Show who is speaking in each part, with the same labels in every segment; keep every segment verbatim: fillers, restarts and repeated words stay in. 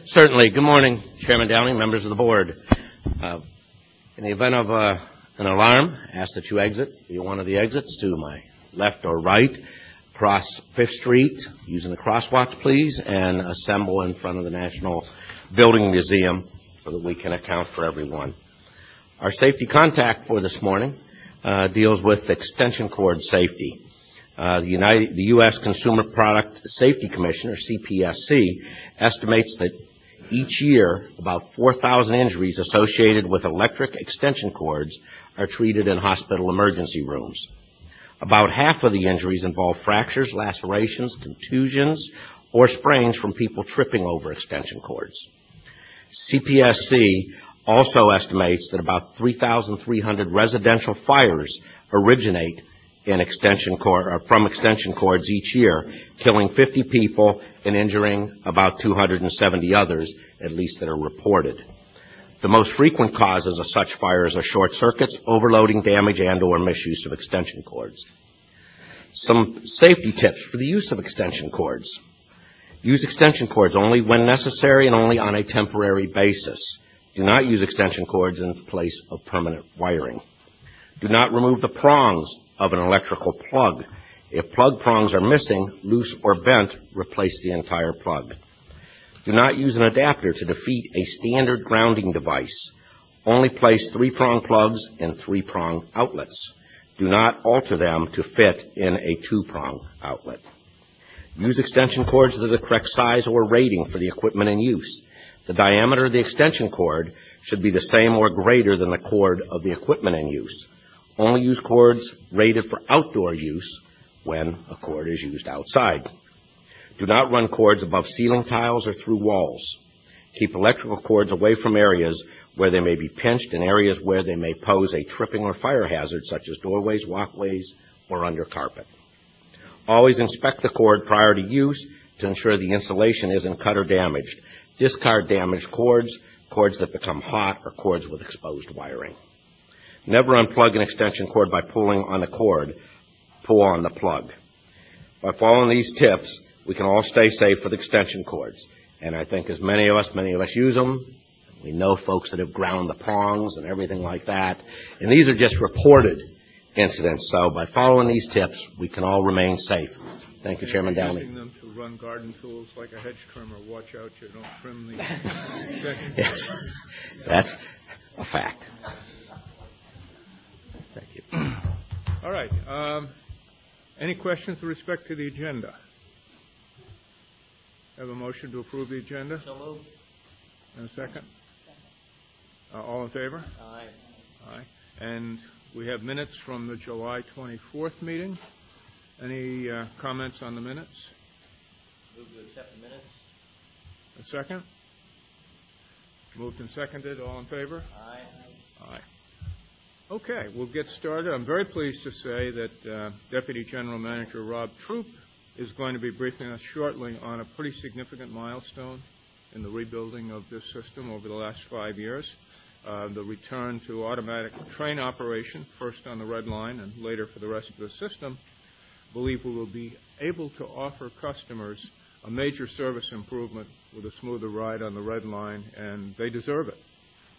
Speaker 1: Certainly. Good morning, Chairman Downey, members of the board. Uh, in the event of uh, an alarm, ask that you exit via one of the exits to my left or right, cross Fifth Street, using the crosswalks, please, and assemble in front of the National Building Museum so that we can account for everyone. Our safety contact for this morning uh, deals with extension cord safety. Uh, the, United, the U S Consumer Product Safety Commission, or C P S C, estimates that each year about four thousand injuries associated with electric extension cords are treated in hospital emergency rooms. About half of the injuries involve fractures, lacerations, contusions, or sprains from people tripping over extension cords. C P S C also estimates that about three thousand three hundred residential fires originate in extension cord, or from extension cords each year, killing fifty people and injuring about two hundred seventy others, at least that are reported. The most frequent causes of such fires are short circuits, overloading, damage, and or misuse of extension cords. Some safety tips for the use of extension cords. Use extension cords only when necessary and only on a temporary basis. Do not use extension cords in place of permanent wiring. Do not remove the prongs of an electrical plug. If plug prongs are missing, loose, or bent, replace the entire plug. Do not use an adapter to defeat a standard grounding device. Only place three-prong plugs in three-prong outlets. Do not alter them to fit in a two-prong outlet. Use extension cords that are the correct size or rating for the equipment in use. The diameter of the extension cord should be the same or greater than the cord of the equipment in use. Only use cords rated for outdoor use when a cord is used outside. Do not run cords above ceiling tiles or through walls. Keep electrical cords away from areas where they may be pinched and areas where they may pose a tripping or fire hazard, such as doorways, walkways, or under carpet. Always inspect the cord prior to use to ensure the insulation isn't cut or damaged. Discard damaged cords, cords that become hot, or cords with exposed wiring. Never unplug an extension cord by pulling on the cord. Pull on the plug. By following these tips, we can all stay safe with extension cords. And I think as many of us, many of us use them. We know folks that have ground the prongs and everything like that. And these are just reported incidents. So by following these tips, we can all remain safe. Thank you, Chairman Downey.
Speaker 2: Using them to run garden tools like a hedge trimmer. Watch out you don't trim the
Speaker 1: Yes, that's a fact. Thank you.
Speaker 2: All right. Um, any questions with respect to the agenda? Have a motion to approve the agenda?
Speaker 1: So moved.
Speaker 2: And a second? Uh, all in favor?
Speaker 1: Aye.
Speaker 2: Aye. And we have minutes from the July twenty-fourth meeting. Any uh, comments on the minutes?
Speaker 1: Move to accept the minutes.
Speaker 2: A second? Moved and seconded. All in favor?
Speaker 1: Aye.
Speaker 2: Aye. Okay, we'll get started. I'm very pleased to say that uh, Deputy General Manager Rob Troop is going to be briefing us shortly on a pretty significant milestone in the rebuilding of this system over the last five years. Uh, the return to automatic train operation, first on the Red Line and later for the rest of the system. I believe we will be able to offer customers a major service improvement with a smoother ride on the Red Line, and they deserve it.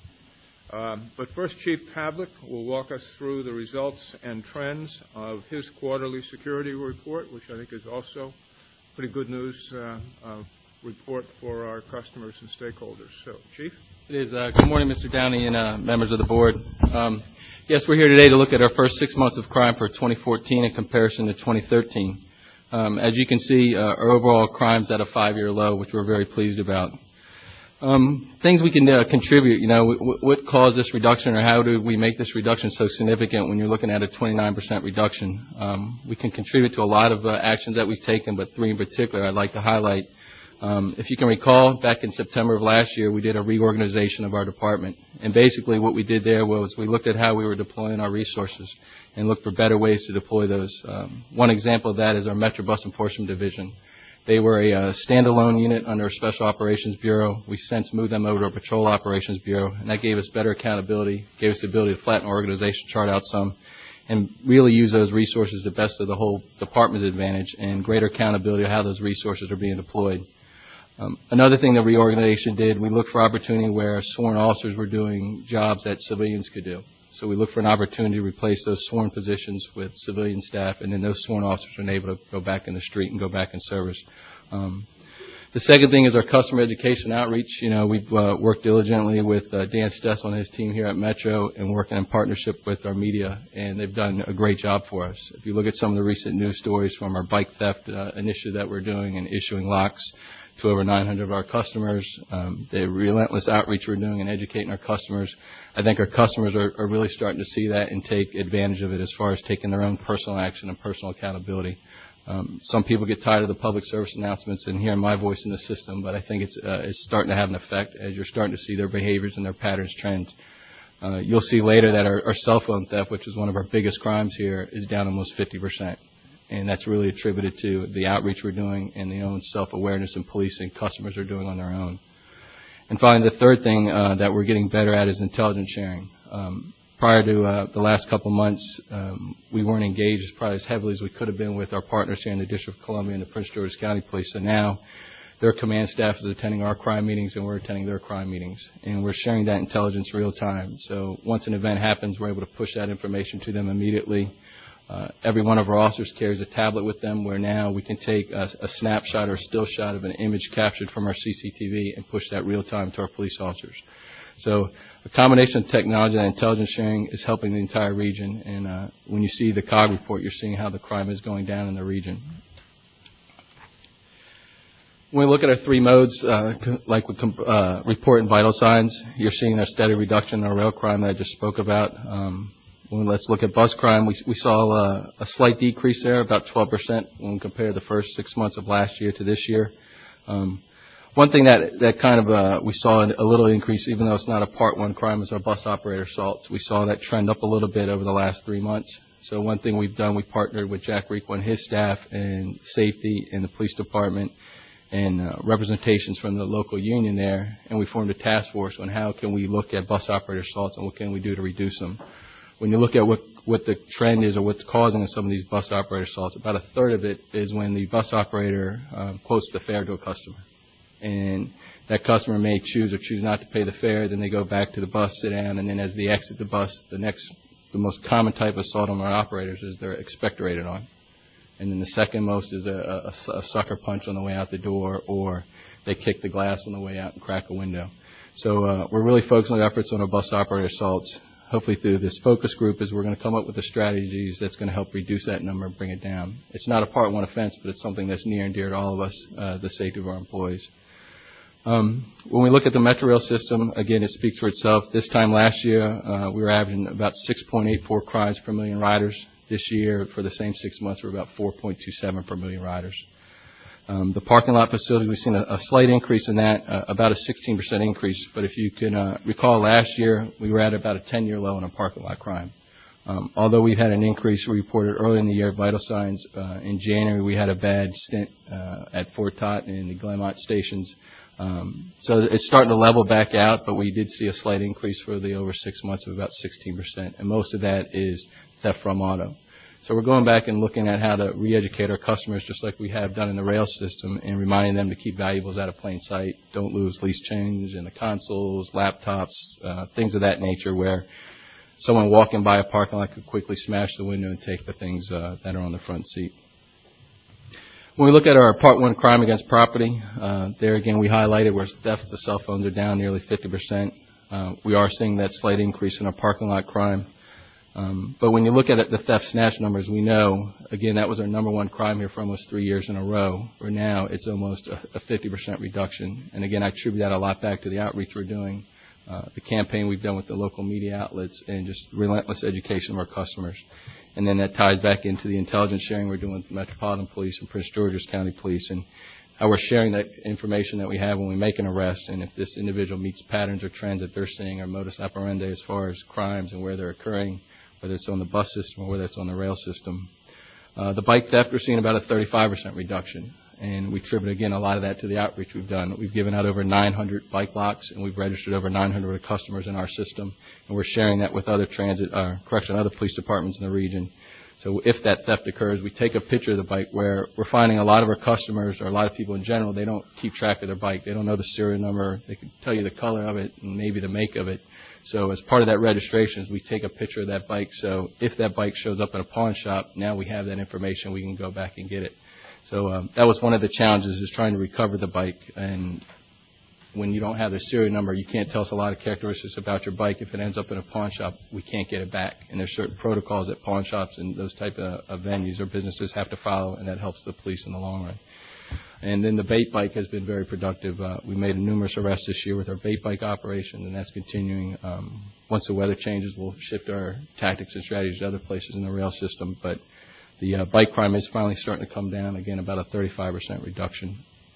Speaker 2: Um, but first, Chief Pavlik will walk us through the results and trends of his quarterly security report, which I think is also pretty good news uh, uh, report for our customers and stakeholders. So, Chief?
Speaker 3: It is. Uh, good morning, Mister Downey and uh, members of the board. Um, yes, we're here today to look at our first six months of crime for twenty fourteen in comparison to twenty thirteen. Um, as you can see, uh, our overall crime's at a five-year low, which we're very pleased about. Um, things we can uh, contribute, you know, w what caused this reduction, or how do we make this reduction so significant when you're looking at a twenty-nine percent reduction? Um, we can contribute to a lot of uh, actions that we've taken, but three in particular I'd like to highlight. Um, if you can recall, back in September of last year, we did a reorganization of our department. And basically what we did there was we looked at how we were deploying our resources and looked for better ways to deploy those. Um, one example of that is our Metro Bus Enforcement Division. They were a uh, standalone unit under a Special Operations Bureau. We since moved them over to a Patrol Operations Bureau, and that gave us better accountability, gave us the ability to flatten our organization chart out some, and really use those resources to the best of the whole department's advantage and greater accountability of how those resources are being deployed. Um, another thing the reorganization did, we looked for opportunity where sworn officers were doing jobs that civilians could do. So we looked for an opportunity to replace those sworn positions with civilian staff, and then those sworn officers were able to go back in the street and go back in service. Um, The second thing is our customer education outreach. You know, we've uh, worked diligently with uh, Dan Stess on his team here at Metro and working in partnership with our media, and they've done a great job for us. If you look at some of the recent news stories from our bike theft uh, initiative that we're doing and issuing locks to over nine hundred of our customers, um, the relentless outreach we're doing and educating our customers, I think our customers are, are really starting to see that and take advantage of it as far as taking their own personal action and personal accountability. Um, some people get tired of the public service announcements and hearing my voice in the system, but I think it's, uh, it's starting to have an effect as you're starting to see their behaviors and their patterns trend. Uh, you'll see later that our, our cell phone theft, which is one of our biggest crimes here, is down almost fifty percent. And that's really attributed to the outreach we're doing and the own self-awareness and policing customers are doing on their own. And finally, the third thing uh, that we're getting better at is intelligence sharing. Um, Prior to uh, the last couple months, um, we weren't engaged probably as heavily as we could have been with our partners here in the District of Columbia and the Prince George's County Police. So now their command staff is attending our crime meetings and we're attending their crime meetings. And we're sharing that intelligence real time. So once an event happens, we're able to push that information to them immediately. Uh, every one of our officers carries a tablet with them where now we can take a, a snapshot or a still shot of an image captured from our C C T V and push that real time to our police officers. So a combination of technology and intelligence sharing is helping the entire region. And uh, when you see the C O G report, you're seeing how the crime is going down in the region. When we look at our three modes, uh, like with uh, report and vital signs, you're seeing a steady reduction in our rail crime that I just spoke about. Um, when let's look at bus crime, we, we saw uh, a slight decrease there, about twelve percent when we compare the first six months of last year to this year. Um, One thing that, that kind of uh, we saw a little increase, even though it's not a part one crime, is our bus operator assaults. We saw that trend up a little bit over the last three months. So one thing we've done, we partnered with Jack Rico and his staff and safety and the police department and uh, representations from the local union there, and we formed a task force on how can we look at bus operator assaults and what can we do to reduce them. When you look at what, what the trend is or what's causing some of these bus operator assaults, about a third of it is when the bus operator um, quotes the fare to a customer. And that customer may choose or choose not to pay the fare, then they go back to the bus, sit down, and then as they exit the bus, the next, the most common type of assault on our operators is they're expectorated on. And then the second most is a, a, a sucker punch on the way out the door, or they kick the glass on the way out and crack a window. So uh, we're really focusing our efforts on our bus operator assaults. Hopefully through this focus group is we're going to come up with the strategies that's going to help reduce that number and bring it down. It's not a part one offense, but it's something that's near and dear to all of us, uh, the safety of our employees. Um, when we look at the Metro Rail system, again, it speaks for itself. This time last year, uh, we were averaging about six point eight four crimes per million riders. This year, for the same six months, we're about four point two seven per million riders. Um, the parking lot facility, we've seen a, a slight increase in that, uh, about a sixteen percent increase. But if you can uh, recall last year, we were at about a ten-year low in our parking lot crime. Um, although we've had an increase, we reported early in the year vital signs. Uh, in January, we had a bad stint uh, at Fort Totten and the Glenmont stations. Um, so it's starting to level back out, but we did see a slight increase for the over six months of about sixteen percent, and most of that is theft from auto. So we're going back and looking at how to re-educate our customers, just like we have done in the rail system, and reminding them to keep valuables out of plain sight. Don't lose lease change in the consoles, laptops, uh, things of that nature, where someone walking by a parking lot could quickly smash the window and take the things uh, that are on the front seat. When we look at our Part one crime against property, uh, there again we highlighted where thefts of cell phones are down nearly fifty percent. Uh, we are seeing that slight increase in our parking lot crime. Um, but when you look at it, the theft snatch numbers, we know, again, that was our number one crime here for almost three years in a row, where now it's almost a, a fifty percent reduction. And again, I attribute that a lot back to the outreach we're doing, uh, the campaign we've done with the local media outlets, and just relentless education of our customers. And then that ties back into the intelligence sharing we're doing with Metropolitan Police and Prince George's County Police, and how we're sharing that information that we have when we make an arrest. And if this individual meets patterns or trends that they're seeing, or modus operandi as far as crimes and where they're occurring, whether it's on the bus system or whether it's on the rail system. Uh, the bike theft, we're seeing about a thirty-five percent reduction. And we attribute, again, a lot of that to the outreach we've done. We've given out over nine hundred bike locks, and we've registered over nine hundred customers in our system. And we're sharing that with other transit, uh, correction, other police departments in the region. So if that theft occurs, we take a picture of the bike, where we're finding a lot of our customers, or a lot of people in general, they don't keep track of their bike. They don't know the serial number. They can tell you the color of it and maybe the make of it. So as part of that registration, we take a picture of that bike. So if that bike shows up at a pawn shop, now we have that information. We can go back and get it. So um, that was one of the challenges, is trying to recover the bike. And when you don't have the serial number, you can't tell us a lot of characteristics about your bike. If it ends up in a pawn shop, we can't get it back. And there's certain protocols that pawn shops and those type of, of venues or businesses have to follow, and that helps the police in the long run. And then the bait bike has been very productive. Uh, we made numerous arrests this year with our bait bike operation, and that's continuing. Um, once the weather changes, we'll shift our tactics and strategies to other places in the rail system. But the uh, bike crime is finally starting to come down, again, about a thirty-five percent reduction.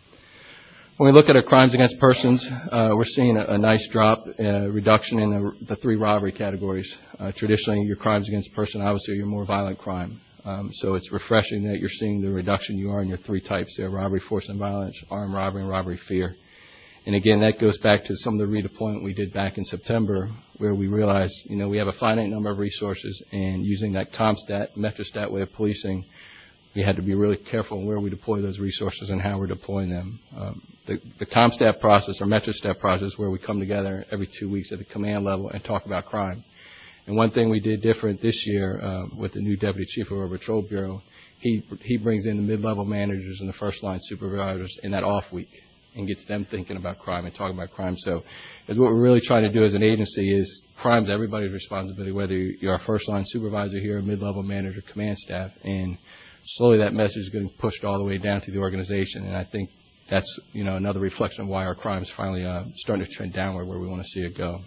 Speaker 3: When we look at our crimes against persons, uh, we're seeing a, a nice drop, uh, reduction in the, the three robbery categories. Uh, traditionally, your crimes against person, obviously, are your more violent crime. Um, so it's refreshing that you're seeing the reduction you are in your three types there: robbery, force, and violence, armed robbery, and robbery fear. And again, that goes back to some of the redeployment we did back in September, where we realized, you know, we have a finite number of resources, and using that CompStat, Metrostat way of policing, we had to be really careful where we deploy those resources and how we're deploying them. Um, the, the CompStat process, or Metrostat process, where we come together every two weeks at the command level and talk about crime. And one thing we did different this year uh, with the new Deputy Chief of our Patrol Bureau, he, he brings in the mid-level managers and the first-line supervisors in that off week and gets them thinking about crime and talking about crime. So what we're really trying to do as an agency is crime's everybody's responsibility, whether you're a first-line supervisor here, a mid-level manager, command staff, and slowly that message is getting pushed all the way down to the organization. And I think that's, you know, another reflection of why our crime is finally uh, starting to trend downward where we want to see it go.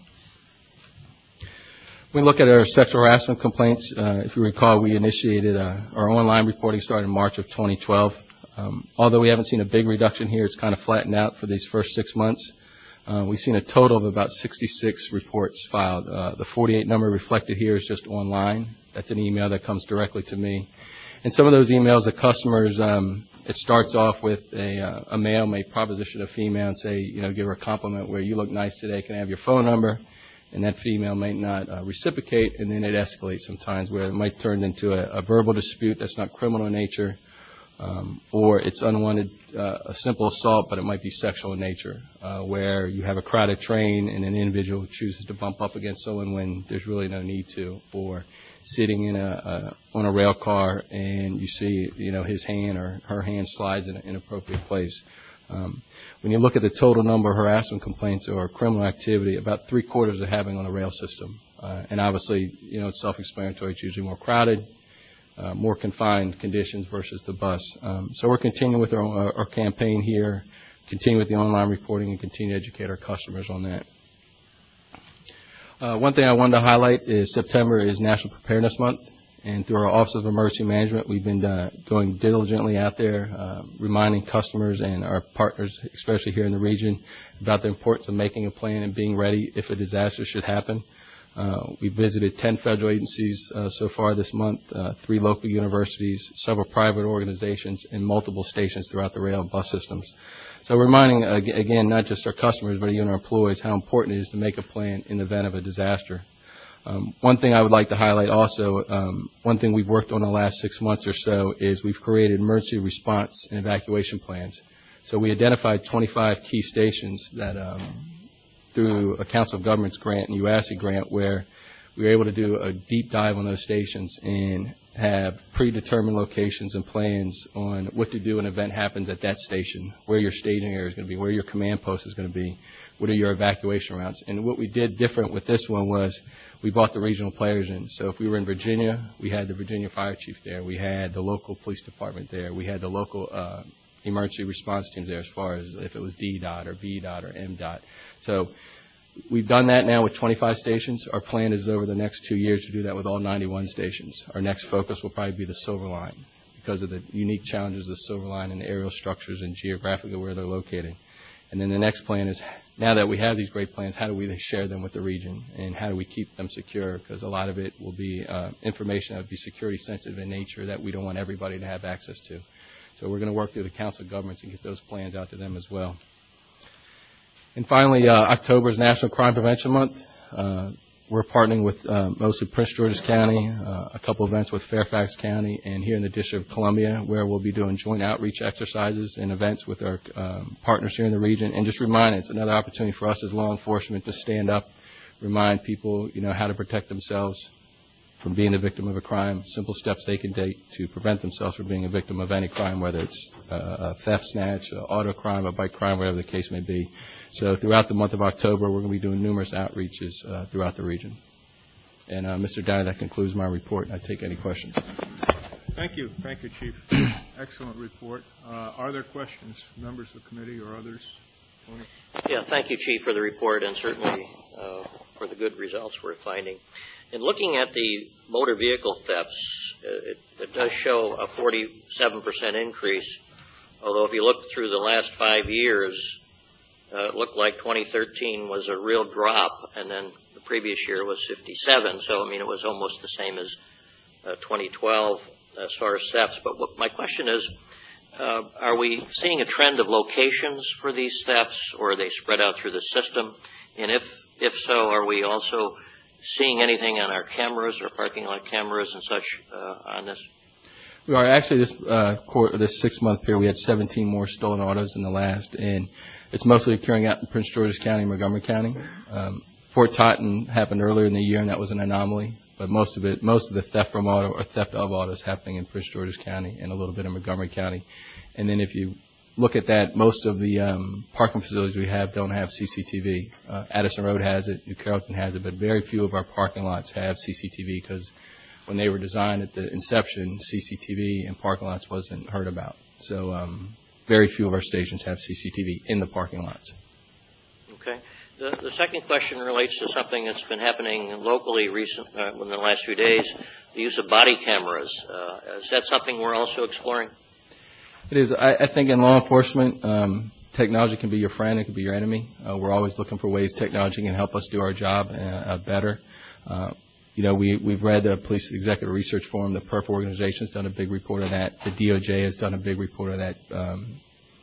Speaker 3: When we look at our sexual harassment complaints, uh, if you recall, we initiated uh, our online reporting started in March of twenty twelve. Um, although we haven't seen a big reduction here, it's kind of flattened out for these first six months. Uh, we've seen a total of about sixty-six reports filed. Uh, the forty-eight number reflected here is just online. That's an email that comes directly to me. And some of those emails, the customers, um, it starts off with a, uh, a male may proposition a female and say, you know, give her a compliment where you look nice today, can I have your phone number? And that female may not uh, reciprocate, and then it escalates sometimes where it might turn into a, a verbal dispute that's not criminal in nature, um, or it's unwanted, uh, a simple assault, but it might be sexual in nature, uh, where you have a crowded train and an individual chooses to bump up against someone when there's really no need to, or sitting in a, a on a rail car and you see, you know, his hand or her hand slides in an inappropriate place. Um, when you look at the total number of harassment complaints or criminal activity, about three quarters are happening on the rail system. Uh, and obviously, you know, it's self-explanatory. It's usually more crowded, uh, more confined conditions versus the bus. Um, so we're continuing with our, our, our campaign here, continue with the online reporting, and continue to educate our customers on that. Uh, one thing I wanted to highlight is September is National Preparedness Month. And through our Office of Emergency Management, we've been uh, going diligently out there, uh, reminding customers and our partners, especially here in the region, about the importance of making a plan and being ready if a disaster should happen. Uh, we visited ten federal agencies uh, so far this month, uh, three local universities, several private organizations, and multiple stations throughout the rail and bus systems. So reminding, uh, again, not just our customers, but even our employees, how important it is to make a plan in the event of a disaster. Um, one thing I would like to highlight also, um, one thing we've worked on the last six months or so is we've created emergency response and evacuation plans. So we identified twenty-five key stations that, um, through a Council of Governments grant and U A S I grant, where we were able to do a deep dive on those stations and have predetermined locations and plans on what to do when an event happens at that station, where your staging area is going to be, where your command post is going to be, what are your evacuation routes. And what we did different with this one was we brought the regional players in. So if we were in Virginia, we had the Virginia Fire Chief there. We had the local police department there. We had the local uh, emergency response teams there as far as if it was D DOT or V DOT or M DOT. So we've done that now with twenty-five stations. Our plan is over the next two years to do that with all ninety-one stations. Our next focus will probably be the Silver Line because of the unique challenges of the Silver Line and the aerial structures and geographically where they're located. And then the next plan is, now that we have these great plans, how do we share them with the region and how do we keep them secure? Because a lot of it will be uh, information that will be security sensitive in nature that we don't want everybody to have access to. So we're going to work through the Council of Governments and get those plans out to them as well. And finally, uh, October is National Crime Prevention Month. Uh, we're partnering with uh, mostly Prince George's County, uh, a couple events with Fairfax County, and here in the District of Columbia, where we'll be doing joint outreach exercises and events with our um, partners here in the region. And just remind, it's another opportunity for us as law enforcement to stand up, remind people, you know, how to protect themselves from being a victim of a crime, simple steps they can take to prevent themselves from being a victim of any crime, whether it's uh, a theft, snatch, a auto crime, a bike crime, whatever the case may be. So throughout the month of October, we're going to be doing numerous outreaches uh, throughout the region. And uh, Mister Downey, that concludes my report. I take any questions.
Speaker 2: Thank you. Thank you, Chief. Excellent report. Uh, are there questions, members of the committee or others? Tony?
Speaker 4: Yeah, thank you, Chief, for the report and certainly uh, for the good results we're finding. In looking at the motor vehicle thefts, it, it does show a forty-seven percent increase, although if you look through the last five years, uh, it looked like twenty thirteen was a real drop, and then the previous year was fifty-seven, so I mean it was almost the same as uh, twenty twelve as far as thefts. But what my question is, uh, are we seeing a trend of locations for these thefts, or are they spread out through the system? And if, if so, are we also seeing anything on our cameras or parking lot cameras and such uh, on this?
Speaker 3: We are actually this uh, quarter, this six-month period. We had seventeen more stolen autos than the last, and it's mostly occurring out in Prince George's County and Montgomery County. Um, Fort Totten happened earlier in the year, and that was an anomaly. But most of it, most of the theft from auto or theft of autos happening in Prince George's County and a little bit in Montgomery County. And then if you look at that, most of the um, parking facilities we have don't have C C T V. Uh, Addison Road has it, New Carrollton has it, but very few of our parking lots have C C T V because when they were designed at the inception, C C T V in parking lots wasn't heard about. So um, very few of our stations have C C T V in the parking lots.
Speaker 4: Okay. The, the second question relates to something that's been happening locally recent, uh, in the last few days, the use of body cameras. Uh, is that something we're also exploring?
Speaker 3: It is. I, I think in law enforcement, um, technology can be your friend. It can be your enemy. Uh, we're always looking for ways technology can help us do our job uh, uh, better. Uh, you know, we, we've read the Police Executive Research Forum. The P E R F organization has done a big report of that. The D O J has done a big report of that. Um,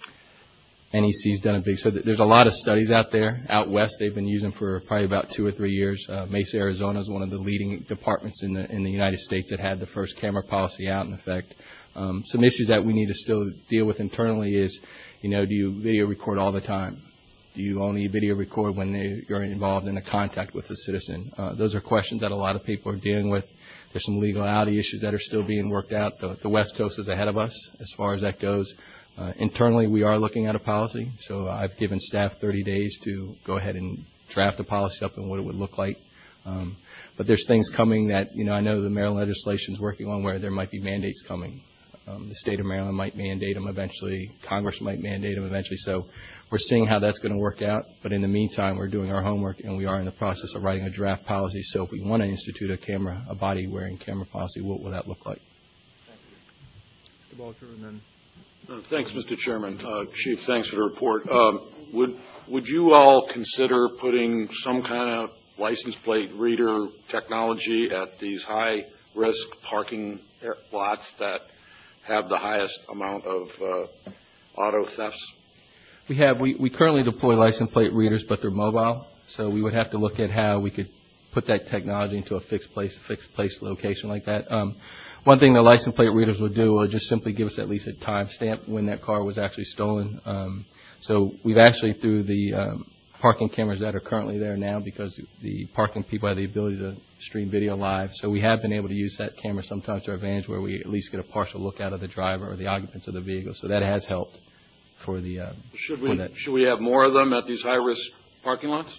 Speaker 3: N E C's done a big, so there's a lot of studies out there. Out west, they've been using for probably about two or three years. Uh, Mesa, Arizona is one of the leading departments in the in the United States that had the first camera policy out in effect. Um, some issues that we need to still deal with internally is, you know, do you video record all the time? Do you only video record when they, you're involved in a contact with a citizen? Uh, those are questions that a lot of people are dealing with. There's some legality issues that are still being worked out. The, the West Coast is ahead of us as far as that goes. Uh, internally, we are looking at a policy, so I've given staff thirty days to go ahead and draft a policy up and what it would look like. Um, but there's things coming that, you know, I know the Maryland legislation is working on where there might be mandates coming. Um, the state of Maryland might mandate them eventually. Congress might mandate them eventually. So we're seeing how that's going to work out. But in the meantime, we're doing our homework, and we are in the process of writing a draft policy. So if we want to institute a camera, a body-wearing camera policy, what will that look like?
Speaker 2: Thank you. Mister Balcher, and then...
Speaker 5: Uh, thanks, Mister Chairman. Uh, Chief, thanks for the report. Um, would would you all consider putting some kind of license plate reader technology at these high-risk parking lots that have the highest amount of uh, auto thefts?
Speaker 3: We have. We, we currently deploy license plate readers, but they're mobile. So we would have to look at how we could put that technology into a fixed place, fixed place location like that. Um, One thing the license plate readers will do will just simply give us at least a time stamp when that car was actually stolen. Um, so we've actually, through the um, parking cameras that are currently there now, because the parking people have the ability to stream video live, so we have been able to use that camera sometimes to our advantage where we at least get a partial look out of the driver or the occupants of the vehicle. So that has helped for the uh,
Speaker 5: should
Speaker 3: for
Speaker 5: we
Speaker 3: that.
Speaker 5: Should we have more of them at these high-risk parking lots?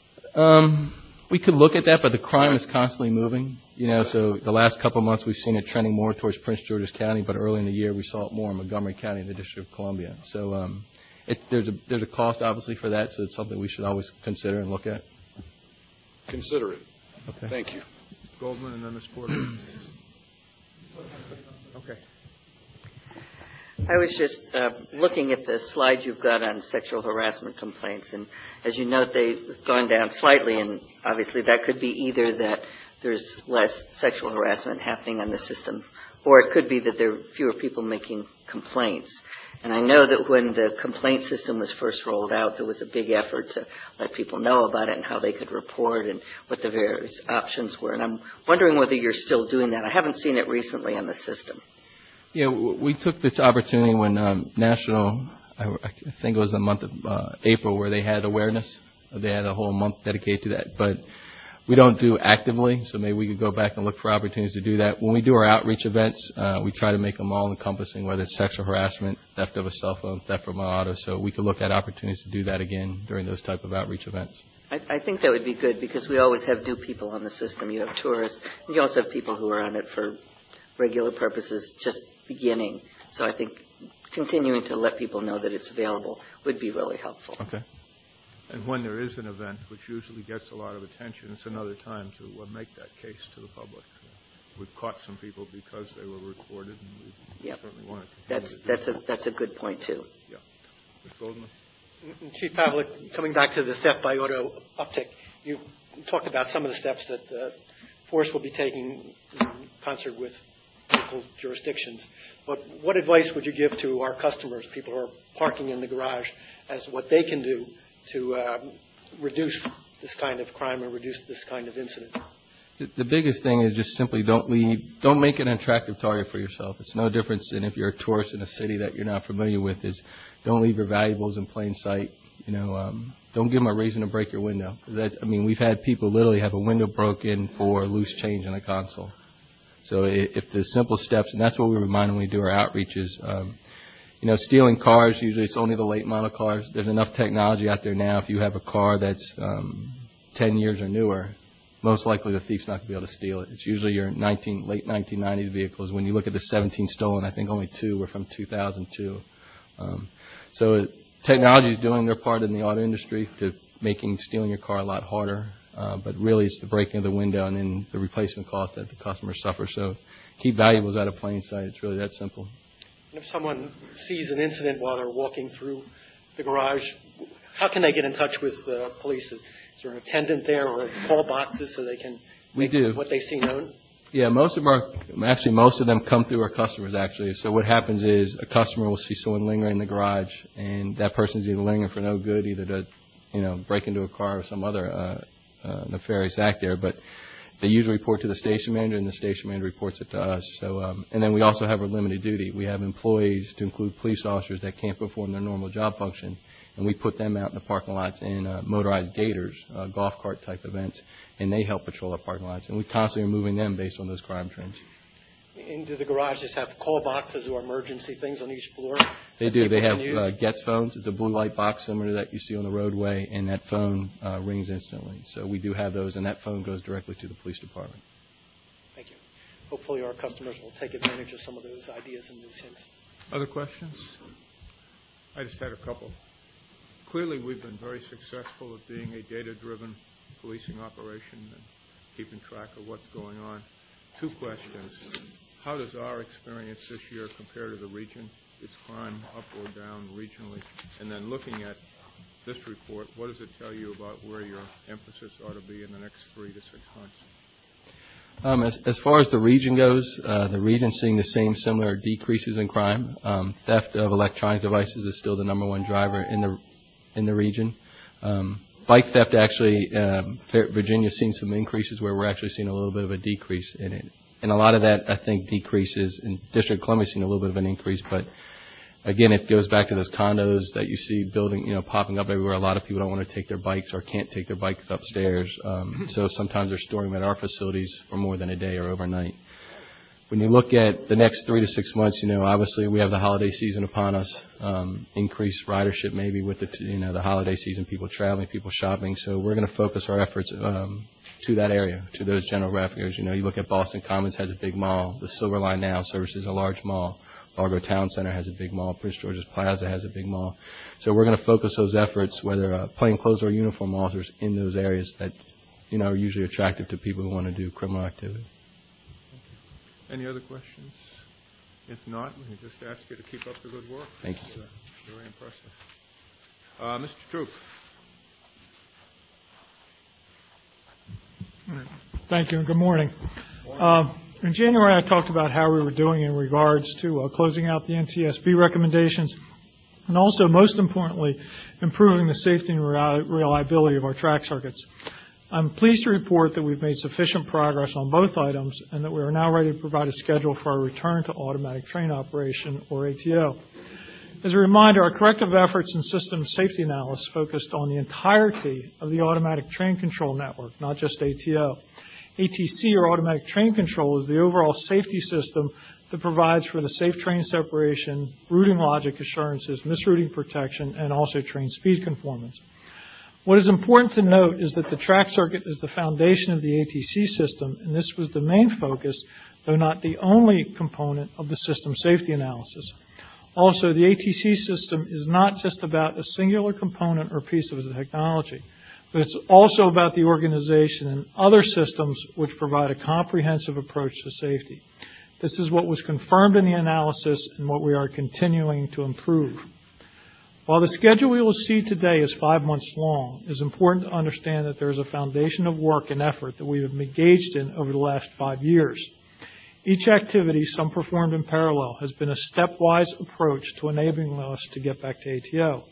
Speaker 3: Um, we could look at that, but the crime is constantly moving. You know, so the last couple of months we've seen it trending more towards Prince George's County, but early in the year we saw it more in Montgomery County and the District of Columbia. So um, it, there's a there's a cost obviously for that, so it's something we should always consider and look at.
Speaker 5: Consider it.
Speaker 3: Okay.
Speaker 5: Thank you.
Speaker 2: Goldman and then Miz Porter. Okay.
Speaker 6: I was just uh, looking at the slide you've got on sexual harassment complaints, and as you note, they've gone down slightly, and obviously that could be either that there's less sexual harassment happening on the system. Or it could be that there are fewer people making complaints. And I know that when the complaint system was first rolled out, there was a big effort to let people know about it and how they could report and what the various options were. And I'm wondering whether you're still doing that. I haven't seen it recently on the system.
Speaker 3: Yeah, w- we took this opportunity when um, National, I, I think it was the month of uh, April, where they had awareness. They had a whole month dedicated to that. But we don't do actively, so maybe we could go back and look for opportunities to do that. When we do our outreach events, uh, we try to make them all encompassing, whether it's sexual harassment, theft of a cell phone, theft from an auto. So we could look at opportunities to do that again during those type of outreach events.
Speaker 6: I, I think that would be good because we always have new people on the system. You have tourists, and you also have people who are on it for regular purposes, just beginning. So I think continuing to let people know that it's available would be really helpful.
Speaker 3: Okay.
Speaker 2: And when there is an event, which usually gets a lot of attention, it's another time to uh, make that case to the public. Uh, we've caught some people because they were reported, and we
Speaker 6: Yep.
Speaker 2: certainly want to
Speaker 6: That's
Speaker 2: continue to
Speaker 6: that's
Speaker 2: do
Speaker 6: a that's a good point too.
Speaker 2: Yeah. Miz Goldman?
Speaker 7: Chief Pavlik, coming back to the theft by auto uptick, you talked about some of the steps that uh, force will be taking in concert with local jurisdictions. But what advice would you give to our customers, people who are parking in the garage, as what they can do to um, reduce this kind of crime and reduce this kind of incident?
Speaker 3: The, the biggest thing is just simply don't leave, don't make it an attractive target for yourself. It's no difference than if you're a tourist in a city that you're not familiar with, is don't leave your valuables in plain sight. You know, um, don't give them a reason to break your window. That's, I mean, we've had people literally have a window broken for loose change in a console. So if the simple steps, and that's what we remind when we do our outreaches, um, you know, stealing cars, usually it's only the late model cars. There's enough technology out there now. If you have a car that's um, ten years or newer, most likely the thief's not going to be able to steal it. It's usually your nineteen, late nineteen nineties vehicles. When you look at the seventeen stolen, I think only two were from two thousand two. Um, so technology is doing their part in the auto industry to making stealing your car a lot harder. Uh, but really, it's the breaking of the window and then the replacement cost that the customer suffers. So keep valuables out of plain sight. It's really that simple.
Speaker 7: And if someone sees an incident while they're walking through the garage, how can they get in touch with uh, police? Is there an attendant there or call boxes so they can
Speaker 3: We
Speaker 7: make
Speaker 3: do.
Speaker 7: what they see known?
Speaker 3: Yeah, most of our, actually, most of them come through our customers, actually. So what happens is a customer will see someone lingering in the garage, and that person's either lingering for no good, either to, you know, break into a car or some other uh, uh, nefarious act there. But they usually report to the station manager, and the station manager reports it to us. So, um, and then we also have our limited duty. We have employees, to include police officers, that can't perform their normal job function, and we put them out in the parking lots in uh, motorized gators, uh, golf cart type events, and they help patrol our parking lots. And we constantly are moving them based on those crime trends.
Speaker 7: And do the garages have call boxes or emergency things on each floor?
Speaker 3: They
Speaker 7: that
Speaker 3: do. They
Speaker 7: people
Speaker 3: have
Speaker 7: can use?
Speaker 3: uh, Getz phones. It's a blue light box similar to that you see on the roadway, and that phone uh, rings instantly. So we do have those, and that phone goes directly to the police department.
Speaker 7: Thank you. Hopefully our customers will take advantage of some of those ideas and those hints.
Speaker 2: Other questions? I just had a couple. Clearly, we've been very successful at being a data-driven policing operation and keeping track of what's going on. Two questions. How does our experience this year compare to the region? Is crime up or down regionally? And then looking at this report, what does it tell you about where your emphasis ought to be in the next three to six months?
Speaker 3: Um, as, as far as the region goes, uh, the region's seeing the same similar decreases in crime. Um, theft of electronic devices is still the number one driver in the in the region. Um, bike theft, actually, um, Virginia's seen some increases where we're actually seeing a little bit of a decrease in it. And a lot of that, I think, decreases in District of Columbia's seen a little bit of an increase. But again, it goes back to those condos that you see building, you know, popping up everywhere. A lot of people don't want to take their bikes or can't take their bikes upstairs. Um, so sometimes they're storing them at our facilities for more than a day or overnight. When you look at the next three to six months, you know, obviously we have the holiday season upon us, um, increased ridership maybe with the, you know, the holiday season, people traveling, people shopping. So we're going to focus our efforts um, to that area, to those general areas. You know, you look at Boston Commons has a big mall. The Silver Line now services a large mall. Largo Town Center has a big mall. Prince George's Plaza has a big mall. So we're going to focus those efforts, whether uh, plainclothes or uniform officers, in those areas that, you know, are usually attractive to people who want to do criminal activity.
Speaker 2: Any other questions? If not, we can just ask you to keep up the good work.
Speaker 3: Thank you.
Speaker 2: It's, uh, very impressive. Uh, Mister Troop.
Speaker 8: Thank you, and good morning. Uh, in January, I talked about how we were doing in regards to uh, closing out the N T S B recommendations, and also, most importantly, improving the safety and reliability of our track circuits. I'm pleased to report that we've made sufficient progress on both items and that we are now ready to provide a schedule for our return to automatic train operation, or A T O. As a reminder, our corrective efforts and system safety analysis focused on the entirety of the automatic train control network, not just A T O. A T C, or automatic train control, is the overall safety system that provides for the safe train separation, routing logic assurances, misrouting protection, and also train speed conformance. What is important to note is that the track circuit is the foundation of the A T C system, and this was the main focus, though not the only component of the system safety analysis. Also, the A T C system is not just about a singular component or piece of the technology, but it's also about the organization and other systems which provide a comprehensive approach to safety. This is what was confirmed in the analysis and what we are continuing to improve. While the schedule we will see today is five months long, it is important to understand that there is a foundation of work and effort that we have engaged in over the last five years. Each activity, some performed in parallel, has been a stepwise approach to enabling us to get back to A T O.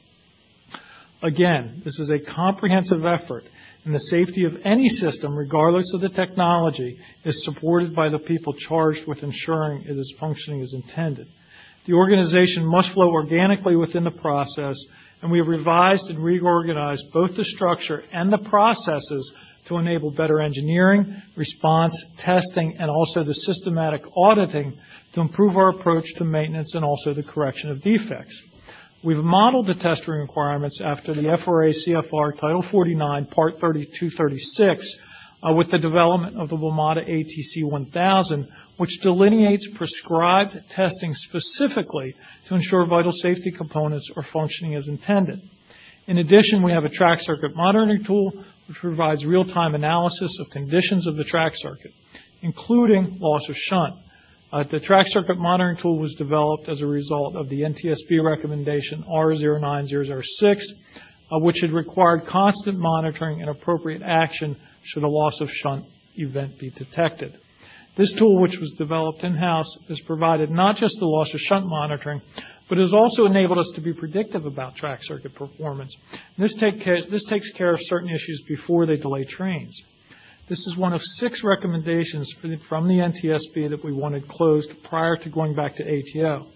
Speaker 8: Again, this is a comprehensive effort, and the safety of any system, regardless of the technology, is supported by the people charged with ensuring it is functioning as intended. The organization must flow organically within the process, and we have revised and reorganized both the structure and the processes to enable better engineering, response, testing, and also the systematic auditing to improve our approach to maintenance and also the correction of defects. We've modeled the testing requirements after the F R A C F R Title forty-nine, Part thirty-two thirty-six, uh, with the development of the WMATA A T C one thousand, which delineates prescribed testing specifically to ensure vital safety components are functioning as intended. In addition, we have a track circuit monitoring tool which provides real-time analysis of conditions of the track circuit, including loss of shunt. Uh, the track circuit monitoring tool was developed as a result of the N T S B recommendation R zero nine zero zero six, uh, which had required constant monitoring and appropriate action should a loss of shunt event be detected. This tool, which was developed in-house, has provided not just the loss of shunt monitoring, but has also enabled us to be predictive about track circuit performance. And this, take care, this takes care of certain issues before they delay trains. This is one of six recommendations for the, from the N T S B that we wanted closed prior to going back to A T O.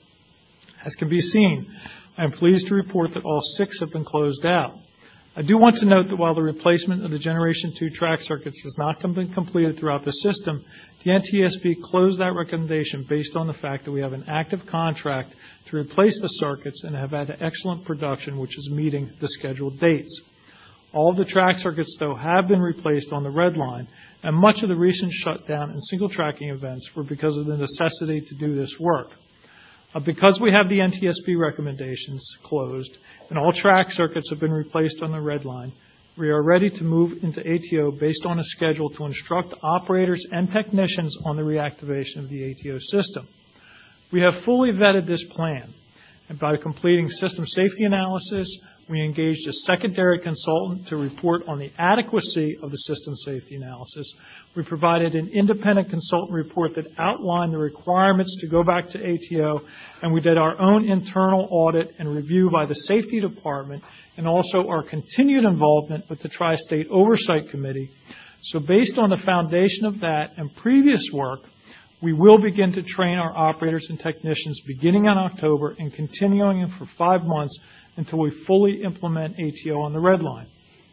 Speaker 8: As can be seen, I am pleased to report that all six have been closed out. I do want to note that while the replacement of the Generation two track circuits has not been completed throughout the system, the N T S B closed that recommendation based on the fact that we have an active contract to replace the circuits and have had excellent production, which is meeting the scheduled dates. All of the track circuits, though, have been replaced on the red line, and much of the recent shutdown and single tracking events were because of the necessity to do this work. Uh, because we have the N T S B recommendations closed and all track circuits have been replaced on the red line, we are ready to move into A T O based on a schedule to instruct operators and technicians on the reactivation of the A T O system. We have fully vetted this plan, and by completing system safety analysis, we engaged a secondary consultant to report on the adequacy of the system safety analysis. We provided an independent consultant report that outlined the requirements to go back to A T O, and we did our own internal audit and review by the Safety Department, and also our continued involvement with the Tri-State Oversight Committee. So based on the foundation of that and previous work, we will begin to train our operators and technicians beginning in October and continuing for five months until we fully implement A T O on the red line.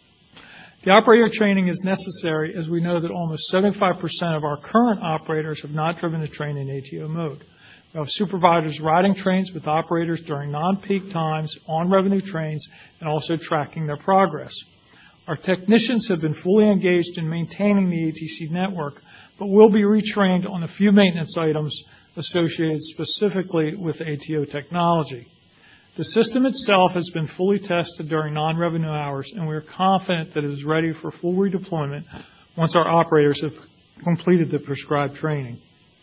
Speaker 8: The operator training is necessary as we know that almost seventy-five percent of our current operators have not driven a train in A T O mode. We have supervisors riding trains with operators during non-peak times on revenue trains and also tracking their progress. Our technicians have been fully engaged in maintaining the A T C network, but will be retrained on a few maintenance items associated specifically with A T O technology. The system itself has been fully tested during non-revenue hours, and we are confident that it is ready for full redeployment once our operators have completed the prescribed training.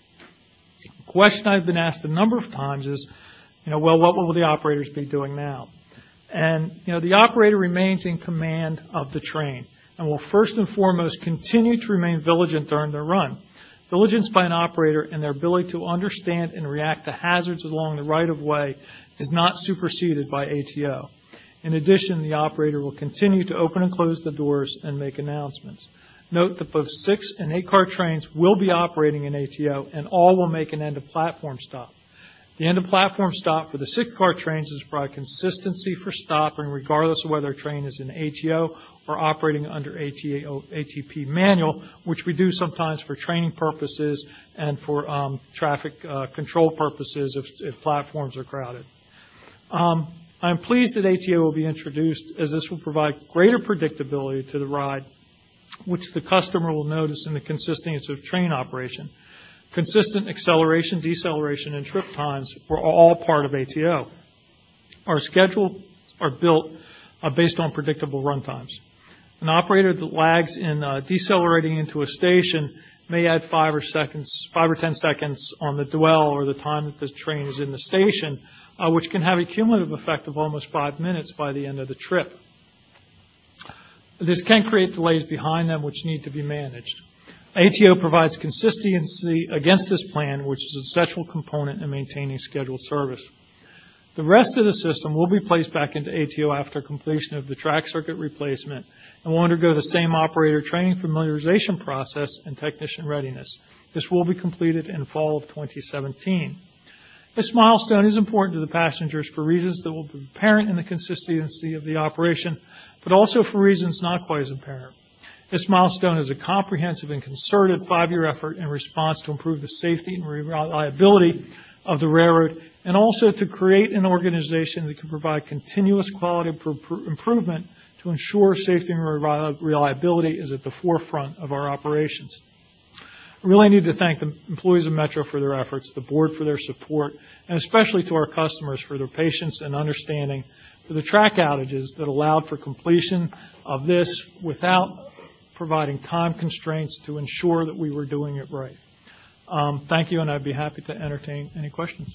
Speaker 8: The question I've been asked a number of times is, you know, well, what will the operators be doing now? And, you know, the operator remains in command of the train. and will first and foremost continue to remain vigilant during their run. Diligence by an operator and their ability to understand and react to hazards along the right-of-way is not superseded by A T O. In addition, the operator will continue to open and close the doors and make announcements. Note that both six and eight-car trains will be operating in A T O, and all will make an end-of-platform stop. The end-of-platform stop for the six-car trains is to provide consistency for stopping regardless of whether a train is in A T O or operating under A T O, A T P manual, which we do sometimes for training purposes and for um, traffic uh, control purposes if, if platforms are crowded. Um, I'm pleased that A T O will be introduced, as this will provide greater predictability to the ride, which the customer will notice in the consistency of train operation. Consistent acceleration, deceleration, and trip times were all part of A T O. Our schedules are built uh, based on predictable run times. An operator that lags in uh, decelerating into a station may add five or seconds, five or ten seconds on the dwell or the time that the train is in the station, uh, which can have a cumulative effect of almost five minutes by the end of the trip. This can create delays behind them which need to be managed. A T O provides consistency against this plan, which is an essential component in maintaining scheduled service. The rest of the system will be placed back into A T O after completion of the track circuit replacement and will undergo the same operator training familiarization process and technician readiness. This will be completed in fall of twenty seventeen. This milestone is important to the passengers for reasons that will be apparent in the consistency of the operation, but also for reasons not quite as apparent. This milestone is a comprehensive and concerted five-year effort in response to improve the safety and reliability of the railroad and also to create an organization that can provide continuous quality improvement to ensure safety and reliability is at the forefront of our operations. I really need to thank the employees of Metro for their efforts, the board for their support, and especially to our customers for their patience and understanding for the track outages that allowed for completion of this without providing time constraints to ensure that we were doing it right. Um, thank you, and I'd be happy to entertain any questions.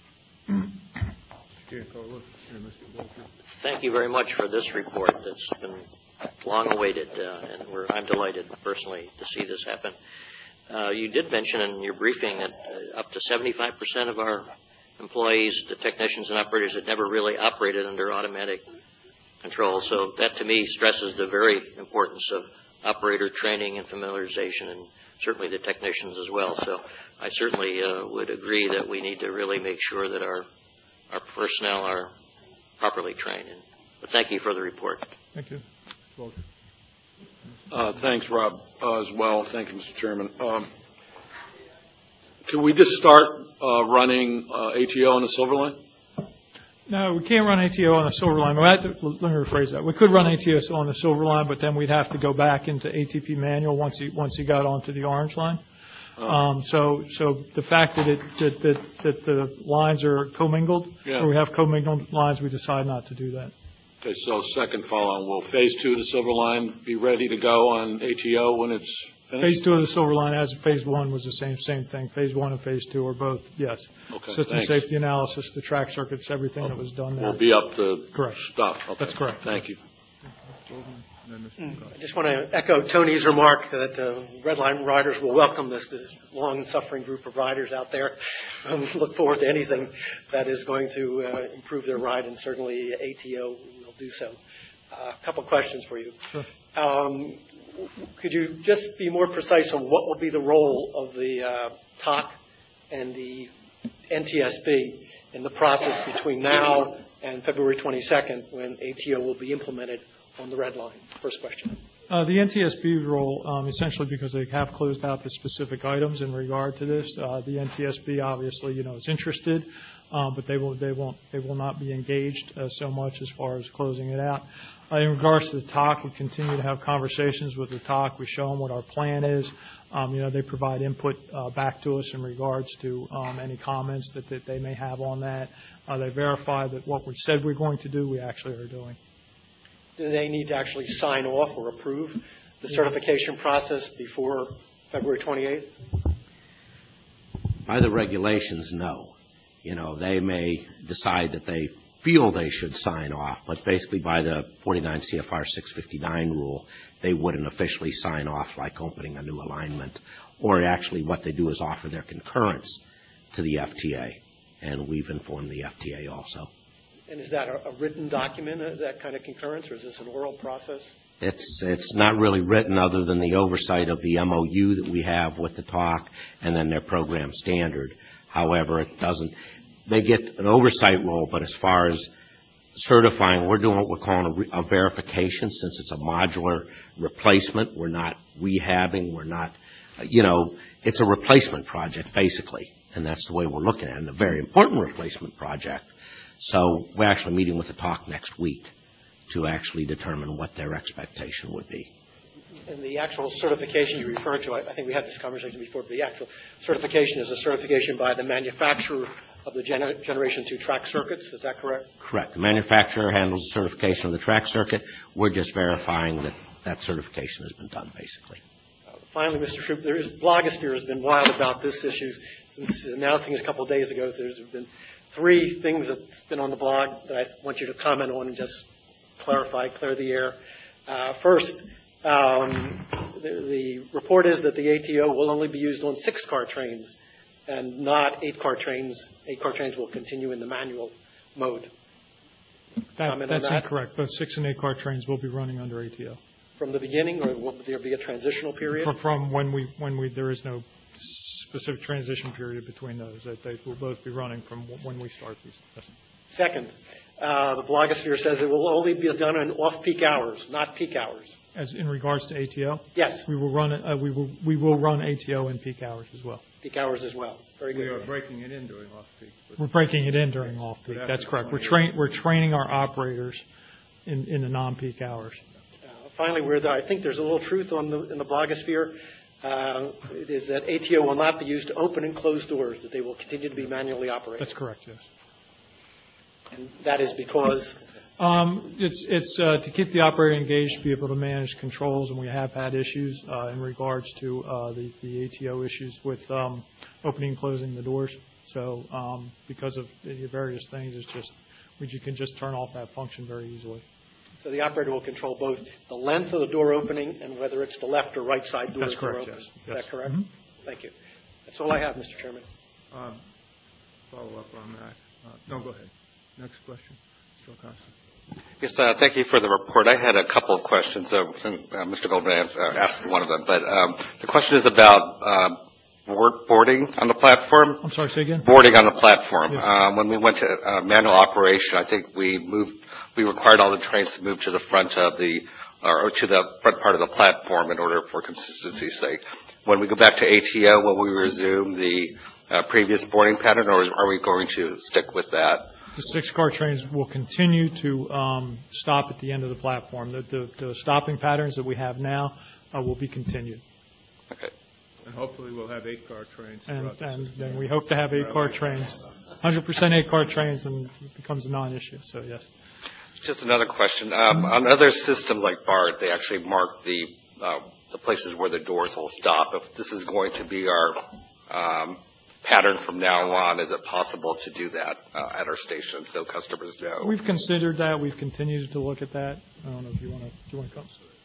Speaker 4: Thank you very much for this report. It's been long awaited, uh, and we're, I'm delighted personally to see this happen. Uh, you did mention in your briefing that uh, up to seventy-five percent of our employees, the technicians and operators, had never really operated under automatic control. So that to me stresses the very importance of operator training and familiarization, and certainly the technicians as well. So I certainly uh, would agree that we need to really make sure that our our personnel are properly trained. And, but thank you for the report.
Speaker 8: Thank you.
Speaker 5: Uh, thanks, Rob, uh, as well. Thank you, Mister Chairman. Um, can we just start uh, running uh, A T O on the Silver Line?
Speaker 8: No, we can't run A T O on the Silver Line. Let me rephrase that. We could run A T O on the Silver Line, but then we'd have to go back into A T P manual once he once he got onto the Orange Line. Oh. Um, so, so the fact that it that that, that the lines are commingled, yeah. or we have commingled lines, we decide not to do that.
Speaker 5: Okay. So, second follow-on: will Phase Two of the Silver Line be ready to go on A T O when it's finished?
Speaker 8: Phase Two of the Silver Line, as Phase One was the same same thing. Phase One and Phase Two are both yes.
Speaker 5: Okay.
Speaker 8: System
Speaker 5: thanks.
Speaker 8: safety analysis, the track circuits, everything
Speaker 5: okay.
Speaker 8: that was done there.
Speaker 5: Will be up to
Speaker 8: correct
Speaker 5: stuff. Okay.
Speaker 8: That's correct.
Speaker 5: Thank you.
Speaker 7: I just want to echo Tony's remark that uh, Red Line riders will welcome this, this long-suffering group of riders out there. Um, look forward to anything that is going to uh, improve their ride, and certainly A T O will do so. Uh, a couple questions for you.
Speaker 8: Sure.
Speaker 7: Um, could you just be more precise on what will be the role of the uh, T O C and the N T S B in the process between now and February twenty-second, when A T O will be implemented on the Red Line? First question.
Speaker 8: Uh, the N T S B role, um, essentially because they have closed out the specific items in regard to this. Uh, the N T S B obviously, you know, is interested, uh, but they will, they won't, they will not be engaged uh, so much as far as closing it out. Uh, in regards to the T O C, we continue to have conversations with the T O C. We show them what our plan is. Um, you know, they provide input uh, back to us in regards to um, any comments that, that they may have on that. Uh, they verify that what we said we're going to do, we actually are doing.
Speaker 7: Do they need to actually sign off or approve the certification process before February twenty-eighth?
Speaker 1: By the regulations, no. You know, they may decide that they feel they should sign off, but basically by the forty-nine C F R six fifty-nine rule, they wouldn't officially sign off like opening a new alignment, or actually what they do is offer their concurrence to the F T A, and we've informed the F T A also.
Speaker 7: And is that a, a written document, uh, that kind of concurrence, or is this an oral process?
Speaker 1: It's it's not really written other than the oversight of the M O U that we have with the talk and then their program standard. However, it doesn't, they get an oversight role, but as far as certifying, we're doing what we're calling a, re, a verification, since it's a modular replacement. We're not rehabbing. We're not, you know, it's a replacement project basically, and that's the way we're looking at it, and a very important replacement project. So we're actually meeting with the talk next week to actually determine what their expectation would be.
Speaker 7: And the actual certification you referred to, I, I think we had this conversation before, but the actual certification is a certification by the manufacturer of the gener Generation two track circuits. Is that correct?
Speaker 1: Correct. The manufacturer handles the certification of the track circuit. We're just verifying that that certification has been done, basically.
Speaker 7: Uh, finally, Mister Troop, there is, blogosphere has been wild about this issue since announcing it a couple of days ago. There's been three things that's been on the blog that I want you to comment on and just clarify, clear the air. Uh, first, um, the, the report is that the A T O will only be used on six-car trains and not eight-car trains. Eight-car trains will continue in the manual mode.
Speaker 8: That, that's
Speaker 7: that?
Speaker 8: incorrect. Both six and eight-car trains will be running under A T O.
Speaker 7: From the beginning, or will there be a transitional period?
Speaker 8: From, from when we, when we, there is no specific transition period between those. That they will both be running from when we start these. Yes.
Speaker 7: Second, uh, the blogosphere says it will only be done in off-peak hours, not peak hours.
Speaker 8: As in regards to A T O?
Speaker 7: Yes.
Speaker 8: We will run it, uh, we will, we will run A T O in peak hours as well.
Speaker 7: Peak hours as well. Very good.
Speaker 2: We are breaking it in during off-peak.
Speaker 8: We're breaking it in during off-peak. That's correct. We're train, we're training our operators in, in the non-peak hours.
Speaker 7: Uh, finally, where the, I think there's a little truth on the, in the blogosphere, uh, it is that A T O will not be used to open and close doors, that they will continue to be manually operated.
Speaker 8: That's correct, yes.
Speaker 7: And that is because?
Speaker 8: Um, it's it's uh, to keep the operator engaged, to be able to manage controls, and we have had issues uh, in regards to uh, the, the A T O issues with um, opening and closing the doors. So um, because of the various things, it's just, you can just turn off that function very easily.
Speaker 7: So the operator will control both the length of the door opening and whether it's the left or right side doors
Speaker 8: That's correct,
Speaker 7: that are open.
Speaker 8: yes.
Speaker 7: Is
Speaker 8: yes.
Speaker 7: that correct?
Speaker 8: Mm-hmm.
Speaker 7: Thank you. That's all I have, Mister Chairman.
Speaker 2: Um, follow up on that. Uh, no, go ahead. Next question. Mister Acosta.
Speaker 9: Yes, uh, thank you for the report. I had a couple of questions. Uh, uh, Mister Goldman uh, asked one of them, but um, the question is about uh, board, boarding on the platform.
Speaker 8: I'm sorry, say again?
Speaker 9: Boarding on the platform.
Speaker 8: Yes.
Speaker 9: Uh, when we went to uh, manual operation, I think we moved, we required all the trains to move to the front of the, or to the front part of the platform in order for consistency's sake. When we go back to A T O, will we resume the uh, previous boarding pattern, or are we going to stick with that?
Speaker 8: The six-car trains will continue to um, stop at the end of the platform. The, the, the stopping patterns that we have now uh, will be continued.
Speaker 9: Okay.
Speaker 2: And hopefully we'll have eight-car trains.
Speaker 8: And,
Speaker 2: throughout the
Speaker 8: and
Speaker 2: system.
Speaker 8: then we hope to have eight-car trains, one hundred percent eight-car trains, and it becomes a non-issue, so yes.
Speaker 9: Just another question. Um, on other systems like BART, they actually mark the uh, the places where the doors will stop. If this is going to be our um, pattern from now on, is it possible to do that uh, at our station so customers know?
Speaker 8: We've considered that. We've continued to look at that. I don't know if you want to, do you want to come?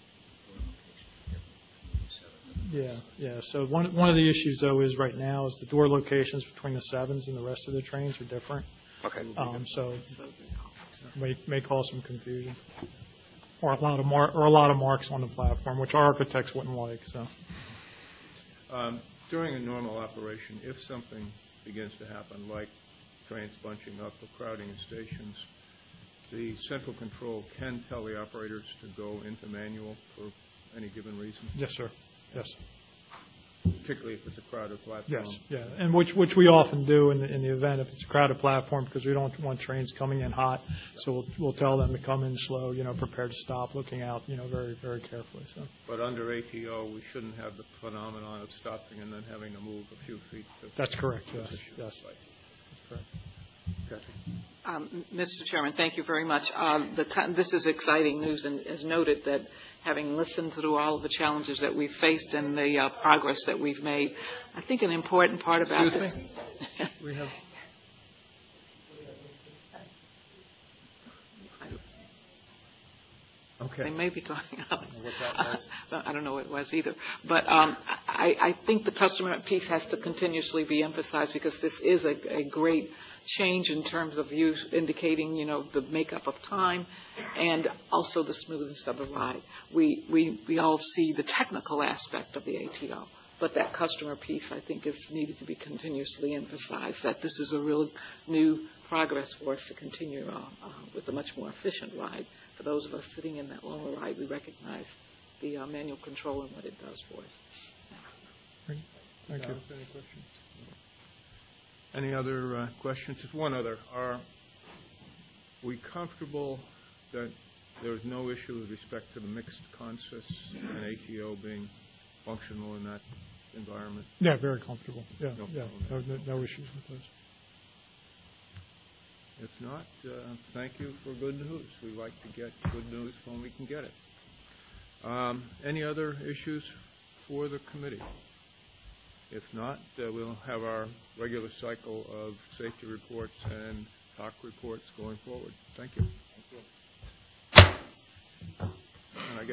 Speaker 8: Yeah, yeah. So one, one of the issues, though, is right now is the door locations between the sevens and the rest of the trains are different.
Speaker 9: Okay.
Speaker 8: Um, so may, may cause some confusion. Or a lot of mar or a lot of marks on the platform, which our architects wouldn't like, so.
Speaker 2: Um, during a normal operation, if something begins to happen, like trains bunching up or crowding in stations, the central control can tell the operators to go into manual for any given reason?
Speaker 8: Yes, sir. Yes.
Speaker 2: Particularly if it's a crowded platform?
Speaker 8: Yes, yeah, and which, which we often do in the, in the event if it's a crowded platform, because we don't want trains coming in hot, so we'll, we'll tell them to come in slow, you know, prepared to stop, looking out, you know, very, very carefully, so.
Speaker 2: But under A T O, we shouldn't have the phenomenon of stopping and then having to move a few feet to...
Speaker 8: That's correct, yes, yes. That's correct.
Speaker 2: Kathy.
Speaker 10: Um, Mister Chairman, thank you very much. Um, the con this is exciting news, and as noted that having listened through all of the challenges that we've faced and the uh, progress that we've made, I think an important part about
Speaker 2: Excuse
Speaker 10: this...
Speaker 2: me? We have... Okay.
Speaker 10: They may be talking out.
Speaker 2: What that was?
Speaker 10: I don't know what it was either. But um, I, I think the customer piece has to continuously be emphasized because this is a, a great change in terms of you indicating, you know, the makeup of time and also the smoothness of the ride. We, we, we all see the technical aspect of the A T O, but that customer piece, I think, is needed to be continuously emphasized, that this is a real new progress for us to continue uh, uh, with a much more efficient ride. For those of us sitting in that longer ride, we recognize the uh, manual control and what it does for us.
Speaker 8: Thank you.
Speaker 2: Any questions? Any other uh, questions? Just one other. Are we comfortable that there's no issue with respect to the mixed consists and A T O being functional in that environment?
Speaker 8: Yeah, very comfortable. Yeah,
Speaker 2: No
Speaker 8: yeah,
Speaker 2: problem.
Speaker 8: no, no no issues with those.
Speaker 2: If not, uh, thank you for good news. We like to get good news when we can get it. Um, Any other issues for the committee? If not, uh, we'll have our regular cycle of safety reports and talk reports going forward. Thank you.